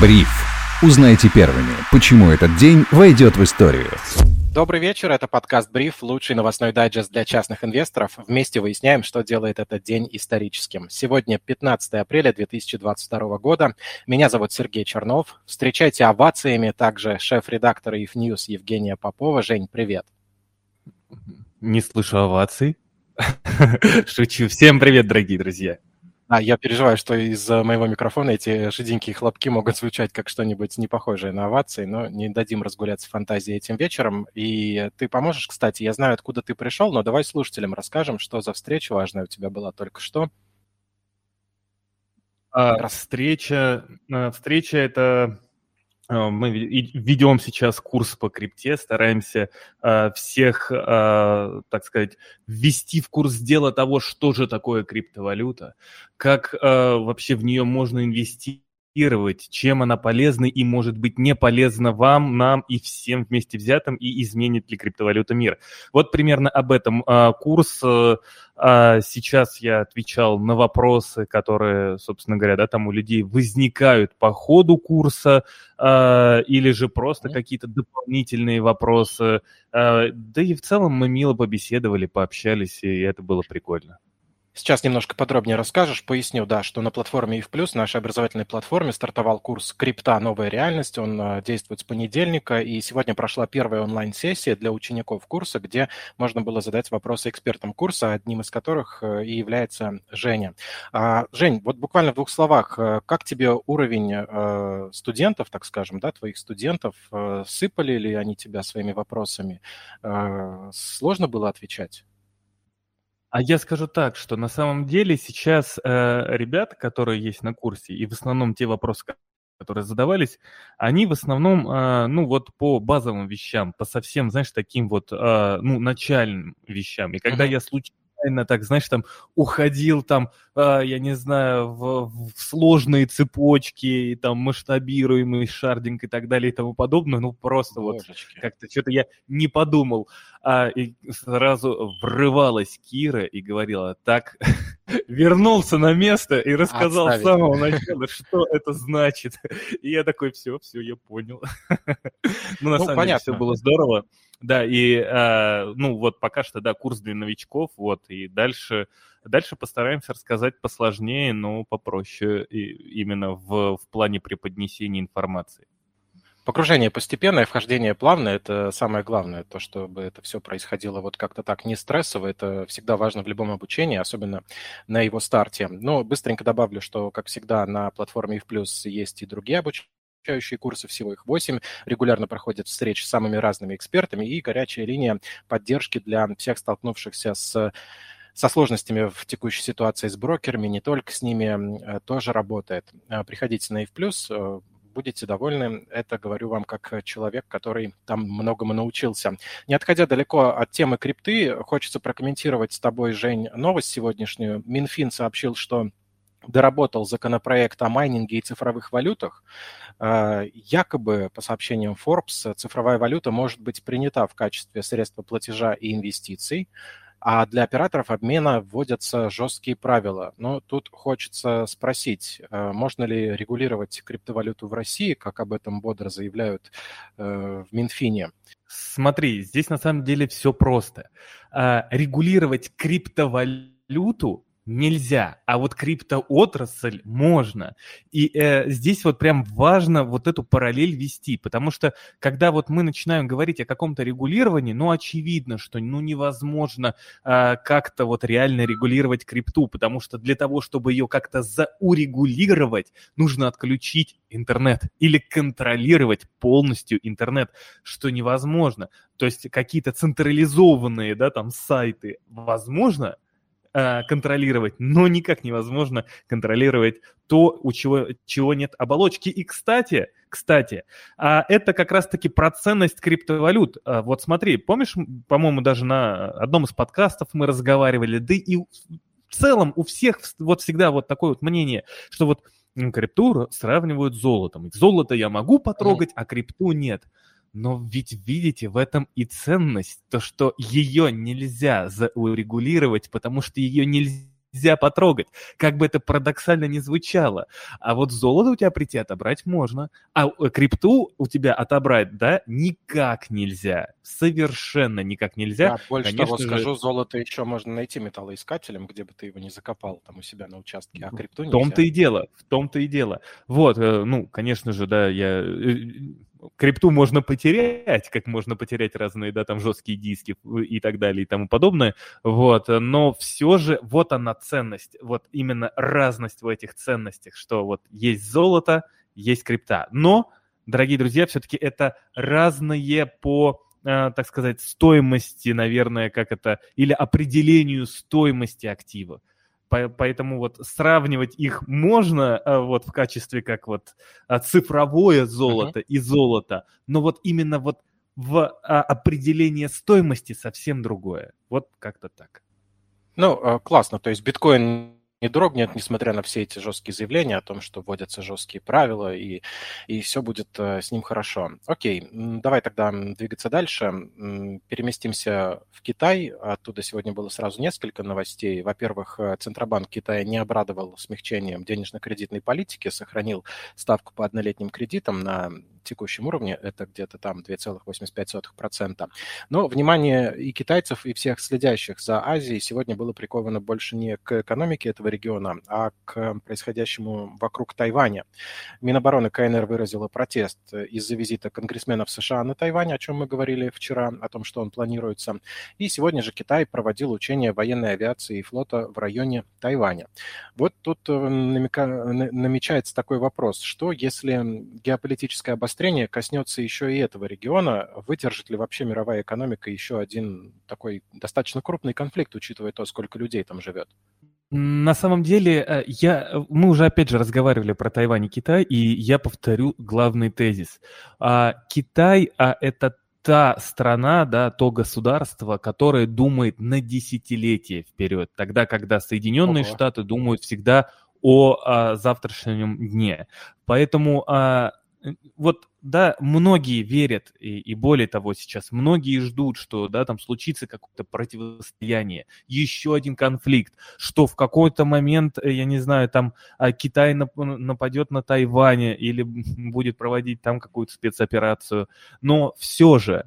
Бриф. Узнайте первыми, почему этот день войдет в историю. Добрый вечер, это подкаст «Бриф», лучший новостной дайджест для частных инвесторов. Вместе выясняем, что делает этот день историческим. Сегодня 15 апреля 2022 года. Меня зовут Сергей Чернов. Встречайте овациями также шеф-редактора IF News Евгения Попова. Жень, привет. Не слышу оваций. Шучу. Всем привет, дорогие друзья. Я переживаю, что из моего микрофона эти жиденькие хлопки могут звучать как что-нибудь не похожее на овации, но не дадим разгуляться фантазии этим вечером. И ты поможешь, кстати, я знаю, откуда ты пришел, но давай слушателям расскажем, что за встреча важная у тебя была только что. Встреча это... Мы ведем сейчас курс по крипте, стараемся всех, так сказать, ввести в курс дела того, что же такое криптовалюта, как вообще в нее можно инвестировать, чем она полезна и, может быть, не полезна вам, нам и всем вместе взятым, и изменит ли криптовалюта мир. Вот примерно об этом курс. Сейчас я отвечал на вопросы, которые, собственно говоря, да, там у людей возникают по ходу курса, или же просто какие-то дополнительные вопросы. Да и в целом мы мило побеседовали, пообщались, и это было прикольно. Сейчас немножко подробнее расскажешь, поясню, да, что на платформе IF+, нашей образовательной платформе, стартовал курс «Крипта. Новая реальность». Он действует с понедельника, и сегодня прошла первая онлайн-сессия для учеников курса, где можно было задать вопросы экспертам курса, одним из которых и является Женя. Жень, вот буквально в двух словах, как тебе уровень студентов, так скажем, да, твоих студентов? Сыпали ли они тебя своими вопросами? Сложно было отвечать? А я скажу так, что на самом деле сейчас ребята, которые есть на курсе, и в основном те вопросы, которые задавались, они в основном, ну вот по базовым вещам, по совсем, знаешь, таким вот, ну, начальным вещам. И когда я случайно, так, знаешь, там уходил там, я не знаю, в сложные цепочки, и там масштабируемый шардинг и так далее и тому подобное, ну просто вот как-то что-то я не подумал. И сразу врывалась Кира и говорила, так, вернулся на место и рассказал с самого начала, что это значит. И я такой, все, я понял. Ну, на самом деле, все было здорово. Да, и, ну, вот пока что, да, курс для новичков, вот, и дальше постараемся рассказать посложнее, но попроще, именно в плане преподнесения информации. Погружение постепенное, вхождение плавное – это самое главное. То, чтобы это все происходило вот как-то так не стрессово, это всегда важно в любом обучении, особенно на его старте. Но быстренько добавлю, что, как всегда, на платформе IF+, есть и другие обучающие курсы, всего их 8. Регулярно проходят встречи с самыми разными экспертами и горячая линия поддержки для всех столкнувшихся со сложностями в текущей ситуации с брокерами, не только с ними, тоже работает. Приходите на IF+, будете довольны. Это говорю вам как человек, который там многому научился. Не отходя далеко от темы крипты, хочется прокомментировать с тобой, Жень, новость сегодняшнюю. Минфин сообщил, что доработал законопроект о майнинге и цифровых валютах. Якобы, по сообщениям Forbes, цифровая валюта может быть принята в качестве средства платежа и инвестиций, а для операторов обмена вводятся жесткие правила. Но тут хочется спросить, можно ли регулировать криптовалюту в России, как об этом бодро заявляют в Минфине? Смотри, здесь на самом деле все просто. Регулировать криптовалюту нельзя, а вот криптоотрасль можно. И здесь вот прям важно вот эту параллель вести, потому что когда вот мы начинаем говорить о каком-то регулировании, ну, очевидно, что ну, невозможно как-то вот реально регулировать крипту, потому что для того, чтобы ее как-то заурегулировать, нужно отключить интернет или контролировать полностью интернет, что невозможно. То есть какие-то централизованные, да, там сайты контролировать, но никак невозможно контролировать то, у чего нет оболочки. И, кстати, это как раз-таки про ценность криптовалют. Вот смотри, помнишь, по-моему, даже на одном из подкастов мы разговаривали, да и в целом у всех вот всегда вот такое вот мнение, что вот крипту сравнивают с золотом. Золото я могу потрогать, а крипту нет. Но ведь, видите, в этом и ценность, то, что ее нельзя заурегулировать, потому что ее нельзя нельзя потрогать, как бы это парадоксально ни звучало. А вот золото у тебя прийти отобрать можно, а крипту у тебя отобрать, да, никак нельзя, совершенно никак нельзя. Я больше Конечно того же, скажу, золото еще можно найти металлоискателем, где бы ты его не закопал там у себя на участке, а крипту в том-то нельзя. и дело, в том-то и дело. Вот, ну, конечно же, да, крипту можно потерять, как можно потерять разные, да, там, жесткие диски и так далее и тому подобное, вот, но все же вот она ценность, вот именно разность в этих ценностях, что вот есть золото, есть крипта, но, дорогие друзья, все-таки это разные по, так сказать, стоимости, наверное, как это, или определению стоимости актива. Поэтому вот сравнивать их можно вот в качестве как вот цифровое золото и золото, но вот именно вот в определение стоимости совсем другое. Вот как-то так. Ну, классно. То есть биткоин не дрогнет, несмотря на все эти жесткие заявления о том, что вводятся жесткие правила, и все будет с ним хорошо. Окей, давай тогда двигаться дальше. Переместимся в Китай. Оттуда сегодня было сразу несколько новостей. Во-первых, Центробанк Китая не обрадовал смягчением денежно-кредитной политики, сохранил ставку по однолетним кредитам на текущем уровне, это где-то там 2,85%. Но внимание и китайцев, и всех следящих за Азией сегодня было приковано больше не к экономике этого региона, а к происходящему вокруг Тайваня. Минобороны КНР выразила протест из-за визита конгрессменов США на Тайвань, о чем мы говорили вчера, о том, что он планируется. И сегодня же Китай проводил учения военной авиации и флота в районе Тайваня. Вот тут намечается такой вопрос, что если геополитическое обострение коснется еще и этого региона, выдержит ли вообще мировая экономика еще один такой достаточно крупный конфликт, учитывая то, сколько людей там живет? На самом деле, мы уже опять же разговаривали про Тайвань и Китай, и я повторю главный тезис. Китай это та страна, да, то государство, которое думает на десятилетия вперед, тогда, когда Соединенные Штаты думают всегда о завтрашнем дне. Поэтому вот, да, многие верят, и более того сейчас, многие ждут, что, да, там случится какое-то противостояние, еще один конфликт, что в какой-то момент, я не знаю, там Китай нападет на Тайвань или будет проводить там какую-то спецоперацию, но все же,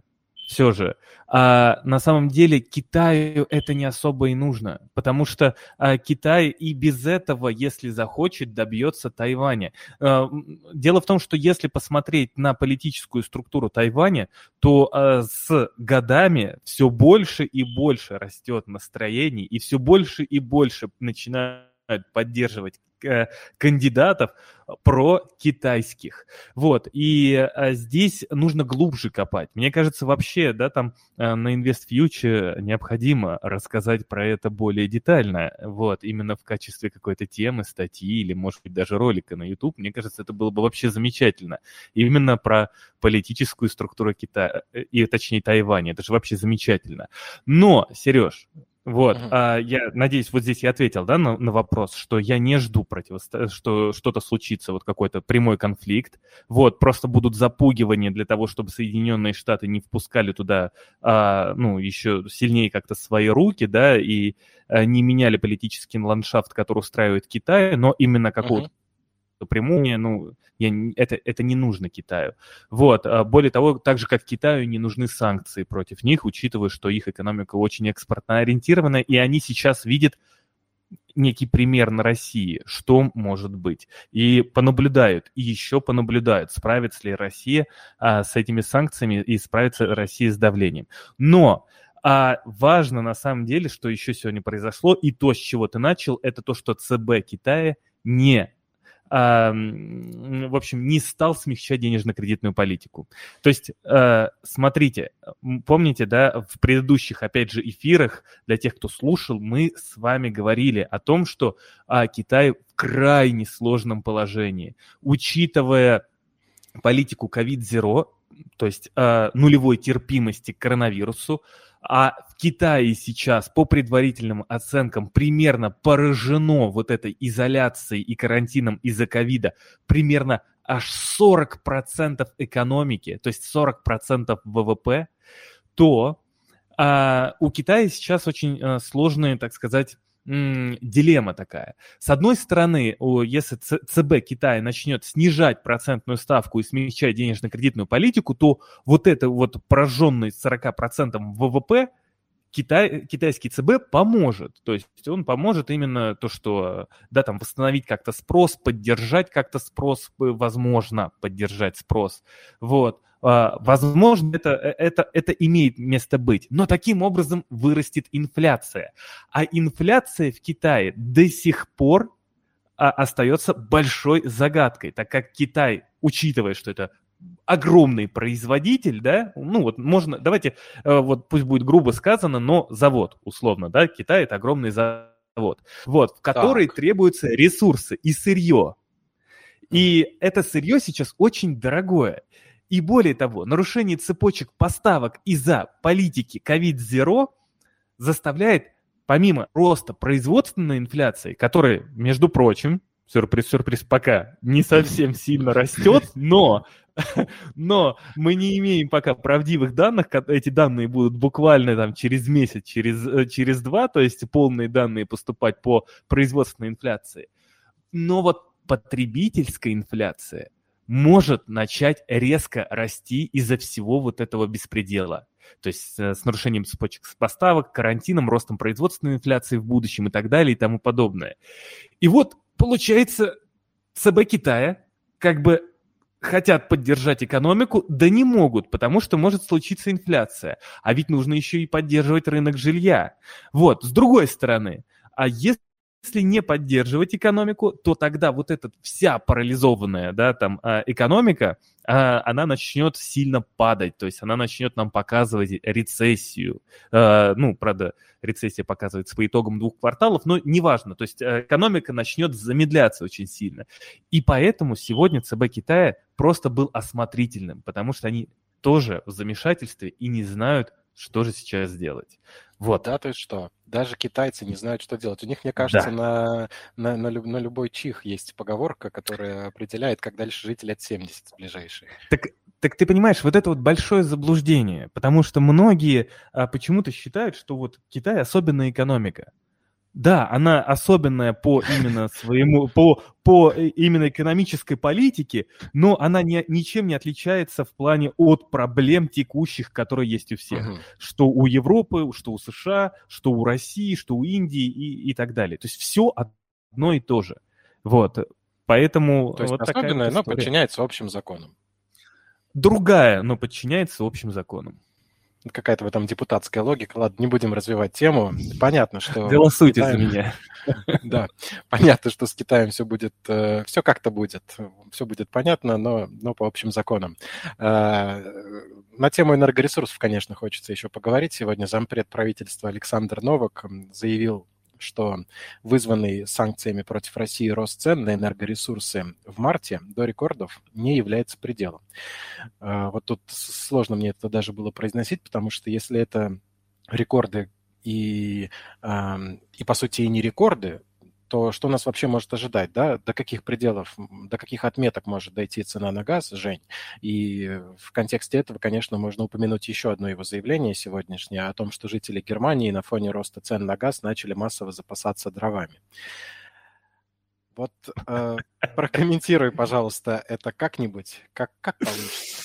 на самом деле Китаю это не особо и нужно, потому что Китай и без этого, если захочет, добьется Тайваня. Дело в том, что если посмотреть на политическую структуру Тайваня, то с годами все больше и больше растет настроение, и все больше и больше начинают поддерживать кандидатов прокитайских. Вот, и здесь нужно глубже копать. Мне кажется, вообще, да, там на InvestFuture необходимо рассказать про это более детально, вот, именно в качестве какой-то темы, статьи или, может быть, даже ролика на YouTube. Мне кажется, это было бы вообще замечательно. Именно про политическую структуру Китая, и точнее Тайваня. Это же вообще замечательно. Но, Сереж, вот, я надеюсь, вот здесь я ответил, да, на вопрос, что я не жду что что-то случится, вот какой-то прямой конфликт, вот, просто будут запугивания для того, чтобы Соединенные Штаты не впускали туда, ну, еще сильнее как-то свои руки, да, и не меняли политический ландшафт, который устраивает Китай, но именно какого-то прямую, ну, это не нужно Китаю. Вот. Более того, так же, как Китаю, не нужны санкции против них, учитывая, что их экономика очень экспортно ориентирована, и они сейчас видят некий пример на России, что может быть. И понаблюдают, и еще понаблюдают, справится ли Россия с этими санкциями и справится ли Россия с давлением. Но важно на самом деле, что еще сегодня произошло, и то, с чего ты начал, это то, что ЦБ Китая в общем, не стал смягчать денежно-кредитную политику. То есть, смотрите, помните, да, в предыдущих, опять же, эфирах, для тех, кто слушал, мы с вами говорили о том, что Китай в крайне сложном положении, учитывая политику COVID-0, то есть нулевой терпимости к коронавирусу, а в Китае сейчас, по предварительным оценкам, примерно поражено вот этой изоляцией и карантином из-за ковида примерно аж 40% экономики, то есть 40% ВВП, то у Китая сейчас очень сложные, так сказать, дилемма такая. С одной стороны, если ЦБ Китая начнет снижать процентную ставку и смягчать денежно-кредитную политику, то вот это вот пораженный 40% ВВП китайский ЦБ поможет. То есть он поможет именно то, что, да, там, восстановить как-то спрос, поддержать как-то спрос, возможно, поддержать спрос. Вот. Возможно, это имеет место быть. Но таким образом вырастет инфляция. А инфляция в Китае до сих пор остается большой загадкой, так как Китай, учитывая, что это огромный производитель, да, ну вот можно, давайте, вот пусть будет грубо сказано, но завод, условно, да, Китай — это огромный завод, вот, в который требуются ресурсы и сырье. И это сырье сейчас очень дорогое. И более того, нарушение цепочек поставок из-за политики COVID-0 заставляет, помимо роста производственной инфляции, которая, между прочим, сюрприз-сюрприз, пока не совсем сильно растет, но мы не имеем пока правдивых данных, эти данные будут буквально там через месяц, через два, то есть полные данные поступать по производственной инфляции. Но вот потребительская инфляция может начать резко расти из-за всего вот этого беспредела. То есть с нарушением цепочек поставок, карантином, ростом производственной инфляции в будущем и так далее и тому подобное. И вот получается, ЦБ Китая как бы хотят поддержать экономику, да не могут, потому что может случиться инфляция. А ведь нужно еще и поддерживать рынок жилья. Вот, с другой стороны, а если не поддерживать экономику, то тогда вот эта вся парализованная, да, там, экономика, она начнет сильно падать, то есть она начнет нам показывать рецессию. Ну, правда, рецессия показывается по итогам 2 кварталов, но неважно, то есть экономика начнет замедляться очень сильно. И поэтому сегодня ЦБ Китая просто был осмотрительным, потому что они тоже в замешательстве и не знают, что же сейчас делать. Вот. Да, то есть что? Даже китайцы не знают, что делать. У них, мне кажется, на любой чих есть поговорка, которая определяет, как дальше жить лет 70 ближайшие. Так ты понимаешь, вот это вот большое заблуждение, потому что многие почему-то считают, что вот Китай особенная экономика. Да, она особенная по именно своему, по именно экономической политике, но она ничем не отличается в плане от проблем текущих, которые есть у всех. Что у Европы, что у США, что у России, что у Индии и так далее. То есть все одно и то же. Вот. Поэтому то есть вот особенная, такая но подчиняется общим законам. Другая, но подчиняется общим законам. Какая-то в этом депутатская логика. Ладно, не будем развивать тему. Понятно, что... Голосуйте за меня. Да, понятно, что с Китаем все будет... Все как-то будет. Все будет понятно, но по общим законам. На тему энергоресурсов, конечно, хочется еще поговорить. Сегодня зампред правительства Александр Новак заявил, что вызванный санкциями против России рост цен на энергоресурсы в марте до рекордов не является пределом. Вот тут сложно мне это даже было произносить, потому что если это рекорды и по сути, и не рекорды, то что нас вообще может ожидать, да? До каких пределов, до каких отметок может дойти цена на газ, Жень? И в контексте этого, конечно, можно упомянуть еще одно его заявление сегодняшнее о том, что жители Германии на фоне роста цен на газ начали массово запасаться дровами. Вот прокомментируй, пожалуйста, это как-нибудь, как получится.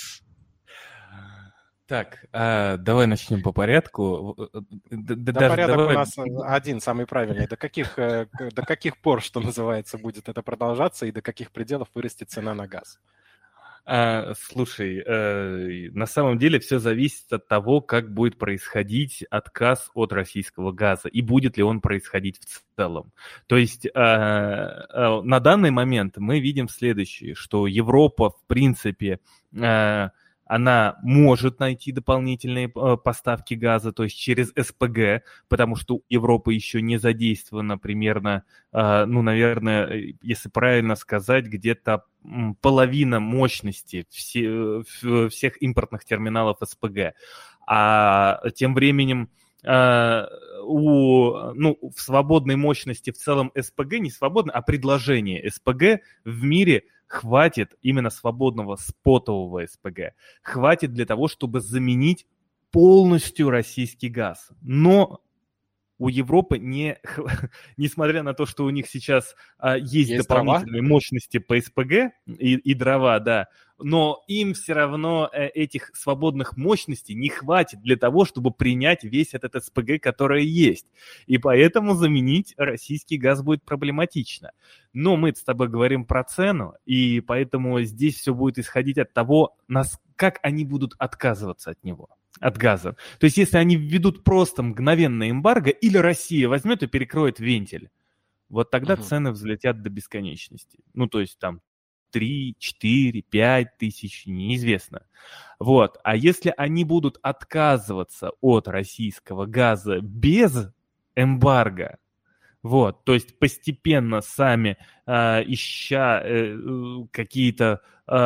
Так, давай начнем по порядку. Порядок у нас один, самый правильный. До каких пор, что называется, будет это продолжаться и до каких пределов вырастет цена на газ? Слушай, на самом деле все зависит от того, как будет происходить отказ от российского газа и будет ли он происходить в целом. То есть на данный момент мы видим следующее, что Европа, в принципе, она может найти дополнительные поставки газа, то есть через СПГ, потому что у Европы еще не задействовано примерно, ну, наверное, если правильно сказать, где-то половина мощности всех импортных терминалов СПГ. А тем временем в свободной мощности в целом СПГ, не свободно, а предложение СПГ в мире хватит именно свободного спотового СПГ. Хватит для того, чтобы заменить полностью российский газ. Но у Европы, несмотря на то, что у них сейчас есть дополнительные дрова? мощности по СПГ и дрова, да, но им все равно этих свободных мощностей не хватит для того, чтобы принять весь этот СПГ, который есть. И поэтому заменить российский газ будет проблематично. Но мы с тобой говорим про цену, и поэтому здесь все будет исходить от того, как они будут отказываться от него, от газа. То есть если они введут просто мгновенное эмбарго, или Россия возьмет и перекроет вентиль, вот тогда цены взлетят до бесконечности. Ну, то есть там 3, 4, 5 тысяч, неизвестно. Вот. А если они будут отказываться от российского газа без эмбарго, вот, то есть постепенно сами ища какие-то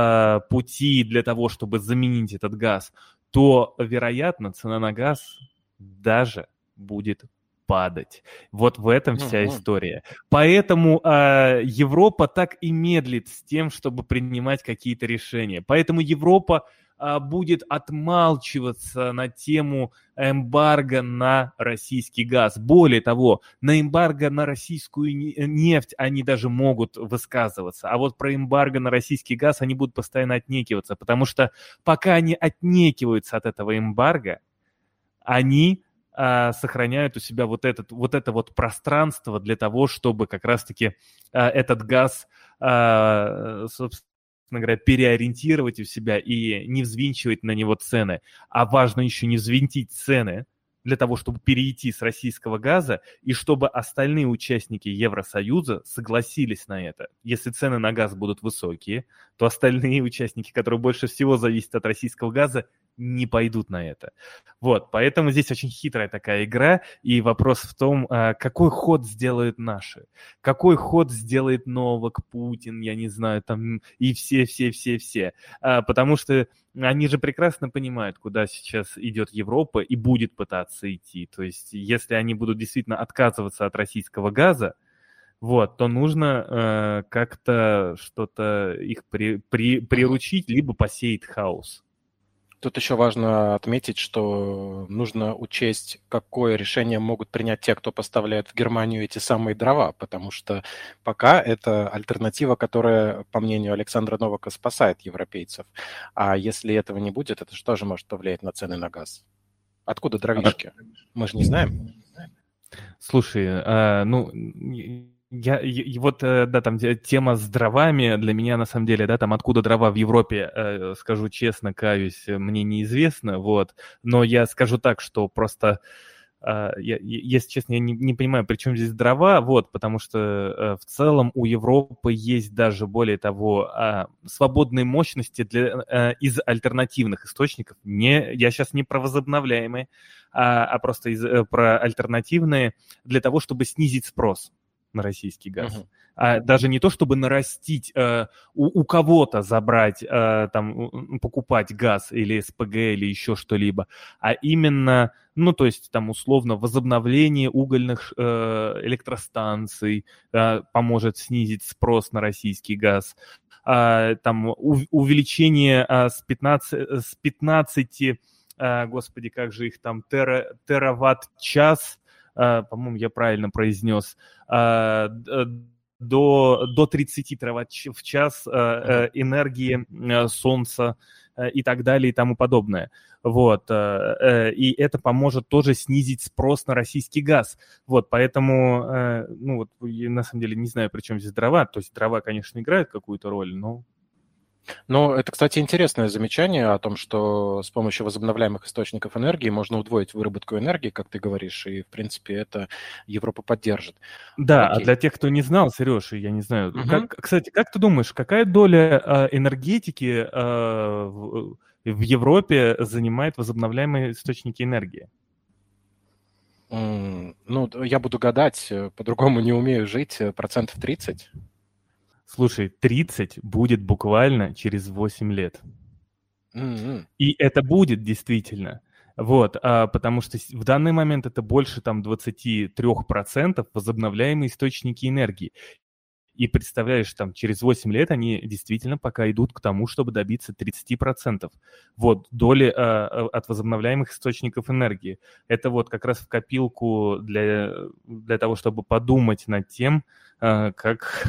пути для того, чтобы заменить этот газ, то, вероятно, цена на газ даже будет падать. Вот в этом вся история. Поэтому Европа так и медлит с тем, чтобы принимать какие-то решения. Поэтому Европа будет отмалчиваться на тему эмбарго на российский газ. Более того, на эмбарго на российскую нефть они даже могут высказываться. А вот про эмбарго на российский газ они будут постоянно отнекиваться, потому что пока они отнекиваются от этого эмбарго, они сохраняют у себя вот это пространство для того, чтобы как раз-таки этот газ, собственно говоря, переориентировать у себя и не взвинчивать на него цены. А важно еще не взвинтить цены для того, чтобы перейти с российского газа, и чтобы остальные участники Евросоюза согласились на это. Если цены на газ будут высокие, то остальные участники, которые больше всего зависят от российского газа, не пойдут на это. Вот, поэтому здесь очень хитрая такая игра, и вопрос в том, какой ход сделают наши, какой ход сделает Новак, Путин, я не знаю, там, и все, потому что они же прекрасно понимают, куда сейчас идет Европа и будет пытаться идти, то есть если они будут действительно отказываться от российского газа, вот, то нужно как-то что-то их приручить, либо посеять хаос. Тут еще важно отметить, что нужно учесть, какое решение могут принять те, кто поставляет в Германию эти самые дрова, потому что пока это альтернатива, которая, по мнению Александра Новака, спасает европейцев. А если этого не будет, это же тоже может повлиять на цены на газ. Откуда дровишки? Мы же не знаем. Слушай, там тема с дровами для меня, на самом деле, да, там откуда дрова в Европе, скажу честно, каюсь, мне неизвестно, вот, но я скажу так, что просто, если честно, я не понимаю, при чем здесь дрова, вот, потому что в целом у Европы есть даже, более того, свободные мощности из альтернативных источников, я сейчас не про возобновляемые, а просто про альтернативные, для того, чтобы снизить спрос на российский газ. А даже не то, чтобы нарастить, у кого-то забрать, покупать газ или СПГ или еще что-либо, а именно, то есть там условно возобновление угольных электростанций поможет снизить спрос на российский газ, увеличение с 15, господи, как же их там, тераватт-час, по-моему, я правильно произнес, до 30 тераватт в час энергии солнца и так далее и тому подобное. Вот. И это поможет тоже снизить спрос на российский газ. Вот, поэтому, я на самом деле не знаю, при чем здесь дрова. То есть дрова, конечно, играют какую-то роль, но... Ну, это, кстати, интересное замечание о том, что с помощью возобновляемых источников энергии можно удвоить выработку энергии, как ты говоришь, и, в принципе, это Европа поддержит. Да, Окей. А для тех, кто не знал, Сереж, я не знаю, кстати, как ты думаешь, какая доля энергетики в Европе занимает возобновляемые источники энергии? Я буду гадать, по-другому не умею жить, 30%. Слушай, 30 будет буквально через 8 лет. И это будет действительно. Вот, потому что в данный момент это больше там 23% возобновляемые источники энергии. И представляешь, там через 8 лет они действительно пока идут к тому, чтобы добиться 30% вот, доли от возобновляемых источников энергии. Это вот как раз в копилку для того, чтобы подумать над тем, как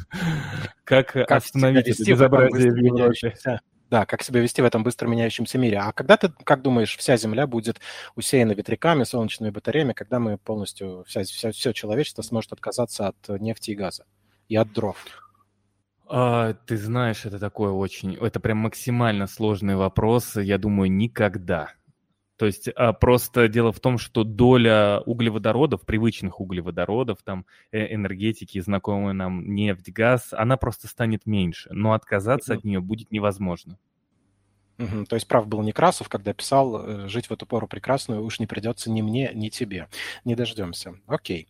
остановить это безобразие в Европе. Да, как себя вести в этом быстро меняющемся мире. А когда ты, как думаешь, вся Земля будет усеяна ветряками, солнечными батареями, когда мы полностью, все человечество сможет отказаться от нефти и газа и от дров? Ты знаешь, это прям максимально сложный вопрос. Я думаю, никогда. То есть просто дело в том, что доля углеводородов, привычных углеводородов, там энергетики, знакомые нам нефть, газ, она просто станет меньше. Но отказаться от нее будет невозможно. То есть прав был Некрасов, когда писал: «Жить в эту пору прекрасную уж не придется ни мне, ни тебе». Не дождемся. Окей.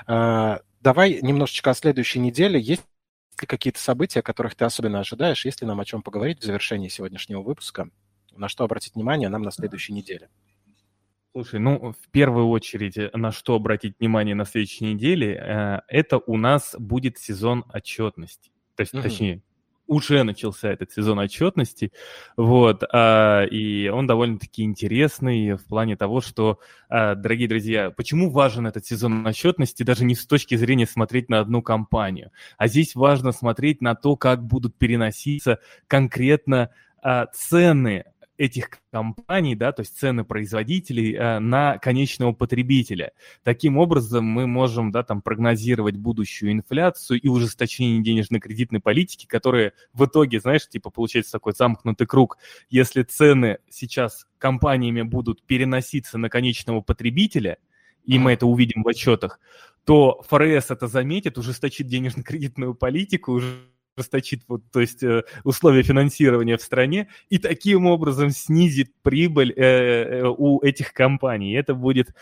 Давай немножечко о следующей неделе. Есть ли какие-то события, которых ты особенно ожидаешь? Есть ли нам о чем поговорить в завершении сегодняшнего выпуска? На что обратить внимание нам на следующей неделе? Слушай, в первую очередь, на что обратить внимание на следующей неделе, это у нас будет сезон отчетности. То есть, точнее, уже начался этот сезон отчетности, вот, и он довольно-таки интересный в плане того, что, дорогие друзья, почему важен этот сезон отчетности, даже не с точки зрения смотреть на одну компанию, а здесь важно смотреть на то, как будут переноситься конкретно цены этих компаний, да, то есть цены производителей на конечного потребителя. Таким образом, мы можем, да, там прогнозировать будущую инфляцию и ужесточение денежно-кредитной политики, которые в итоге, знаешь, типа получается такой замкнутый круг. Если цены сейчас компаниями будут переноситься на конечного потребителя, и мы это увидим в отчетах, то ФРС это заметит, ужесточит денежно-кредитную политику, ужесточит то есть условия финансирования в стране и таким образом снизит прибыль у этих компаний. Это будет,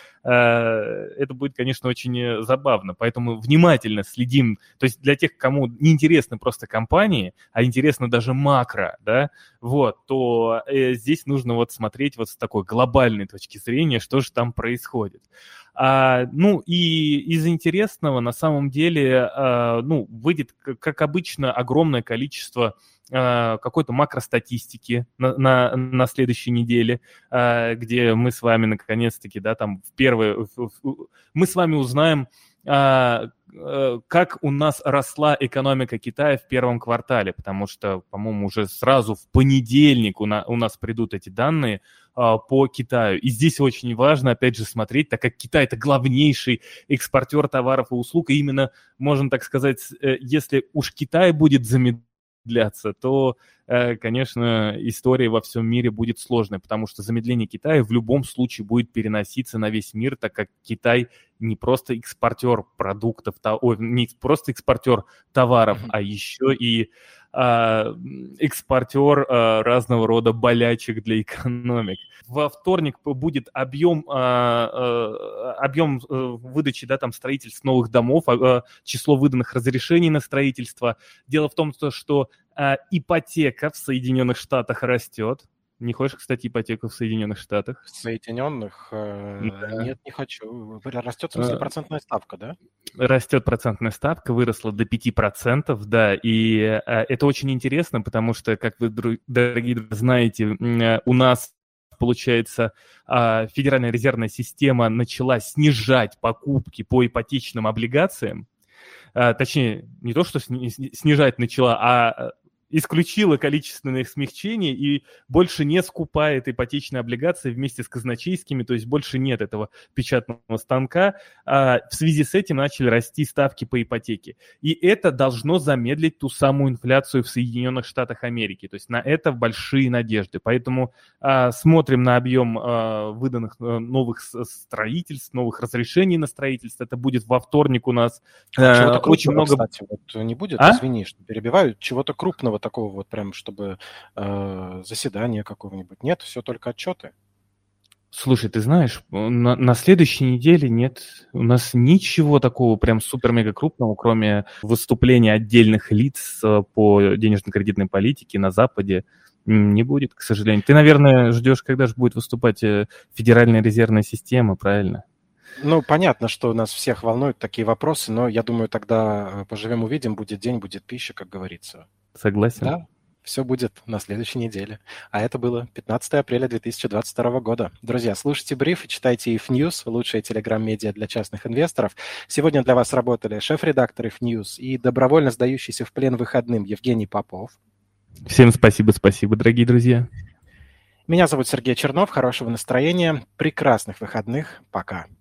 конечно, очень забавно. Поэтому внимательно следим. То есть для тех, кому не интересны просто компании, а интересно даже макро, да, вот, то здесь нужно вот смотреть вот с такой глобальной точки зрения, что же там происходит. И из интересного на самом деле, выйдет, как обычно, огромное количество какой-то макростатистики на следующей неделе, где мы с вами наконец-таки, да, там мы с вами узнаем, как у нас росла экономика Китая в первом квартале, потому что, по-моему, уже сразу в понедельник у нас придут эти данные по Китаю. И здесь очень важно, опять же, смотреть, так как Китай – это главнейший экспортер товаров и услуг, и именно, можно так сказать, если уж Китай будет замедляться, то, конечно, история во всем мире будет сложной, потому что замедление Китая в любом случае будет переноситься на весь мир, так как Китай не просто экспортер продуктов, не просто экспортер товаров, а еще и экспортер разного рода болячек для экономик. Во вторник будет объем выдачи, да, там, строительств новых домов, число выданных разрешений на строительство. Дело в том, что ипотека в Соединенных Штатах растет. Не хочешь, кстати, ипотеку в Соединенных Штатах? В Соединенных? Нет, не хочу. Растет, в смысле, процентная ставка, да? Растет процентная ставка, выросла до 5%, да, и это очень интересно, потому что, как вы, дорогие друзья, знаете, у нас, получается, Федеральная резервная система начала снижать покупки по ипотечным облигациям, точнее, не то, что снижать начала, а исключила количественное смягчение и больше не скупает ипотечные облигации вместе с казначейскими, то есть больше нет этого печатного станка. В связи с этим начали расти ставки по ипотеке. И это должно замедлить ту самую инфляцию в Соединенных Штатах Америки. То есть на это большие надежды. Поэтому смотрим на объем выданных новых строительств, новых разрешений на строительство. Это будет во вторник у нас. Чего-то очень много, кстати, вот не будет, извини, что перебиваю, чего-то крупного такого вот прям, чтобы заседания какого-нибудь. Нет, все только отчеты. Слушай, ты знаешь, на следующей неделе нет, у нас ничего такого прям супер-мега крупного, кроме выступления отдельных лиц по денежно-кредитной политике на Западе, не будет, к сожалению. Ты, наверное, ждешь, когда же будет выступать Федеральная резервная система, правильно? Ну, понятно, что нас всех волнуют такие вопросы, но я думаю, тогда поживем, увидим, будет день, будет пища, как говорится. Согласен. Да, все будет на следующей неделе. А это было 15 апреля 2022 года. Друзья, слушайте бриф и читайте IF News, лучшая телеграм-медиа для частных инвесторов. Сегодня для вас работали шеф-редактор IF News и добровольно сдающийся в плен выходным Евгений Попов. Всем спасибо, дорогие друзья. Меня зовут Сергей Чернов. Хорошего настроения, прекрасных выходных. Пока.